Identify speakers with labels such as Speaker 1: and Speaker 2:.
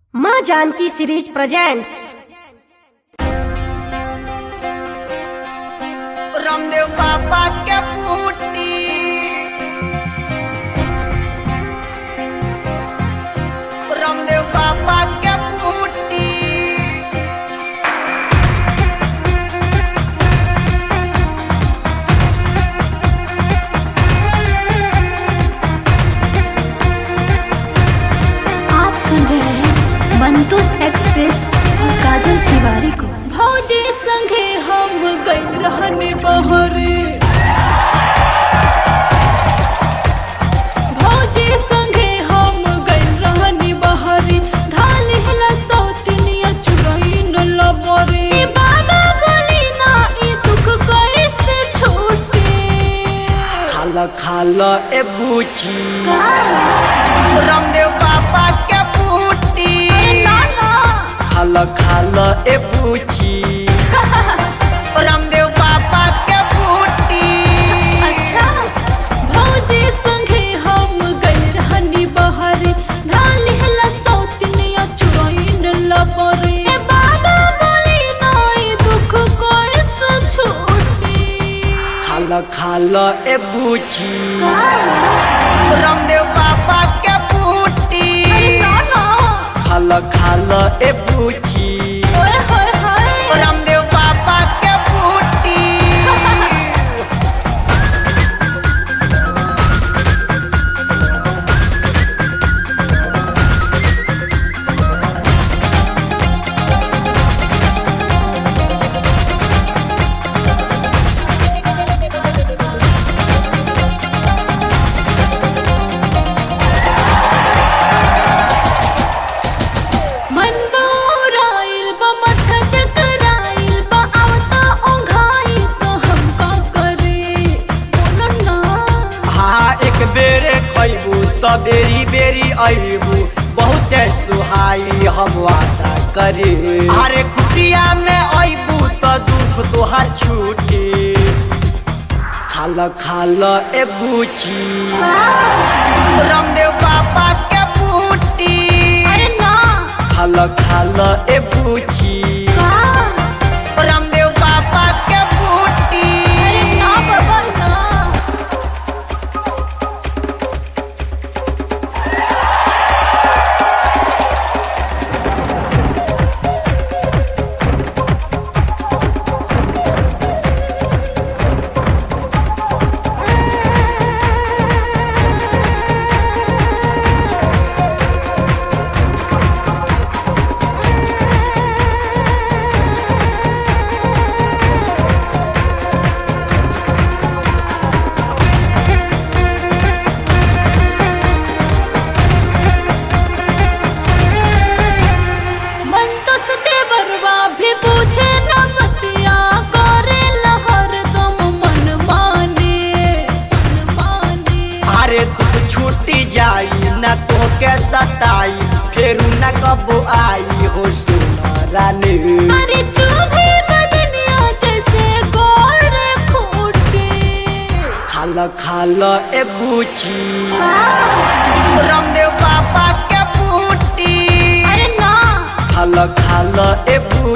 Speaker 1: माँ Janaki series presents.
Speaker 2: Ramdev Baba के बूटी, रामदेव बाबा के बूटी।
Speaker 3: आप सुन रहे हैं मंतोष एक्सप्रेस और काजल तिवारी को। भौजी संगे हम गइल रहने बहरे, भौजी संगे हम गइल रहने बहरे। धाली हिला सौतिनिया चुरई न लबरे। बाबा बोली ना ई दुख कैसे छूटे।
Speaker 2: खाला खाला ए बूची, रामदेव बाबा के बूटी। खाला खाला ए बूची, रामदेव बाबा के बूटी।
Speaker 3: अच्छा, भौजी संगे हम गइल रहनी बहरे। धाली हिला सौतिनिया चुरई न लबरे। बाबा बोली ना ई दुख कैसे छूटे।
Speaker 2: खाला खाला ए बूची, रामदेव बाबा के बूटी। खाला खाला ए बूची, रामदेव बाबा के बूटी।
Speaker 3: मन बौराइल बा, माथा चकराइल बा, आवता ओंघाई तो हम का करे। बोलो ना।
Speaker 2: हाँ, एक बेरे खैबू तो बेरी बेरी अबू, बहुत सुहाई हम वादा करे। अरे कुटिया में अबू तो दुख तोहर छूटे। खाला खाला ए बूची, रामदेव बाबा के बूटी।
Speaker 3: अरे ना।
Speaker 2: खाला खाला ए बूची, रामदेव बाबा के बूटी।
Speaker 3: अरे ना बाबा ना। मंतोष देवरवा भी पूछे न बतिया, करे लहर दम मन माने।
Speaker 2: अरे तू छूटी जाई न तो के सताई, फेरू न कबो आई हो सुना रानी।
Speaker 3: अरे चुभे बदनिया जैसे गोड़ खूटे।
Speaker 2: खाला खाला ए बूची, रामदेव बाबा के बूटी।
Speaker 3: अरे ना।
Speaker 2: खाला खाला ए बूची।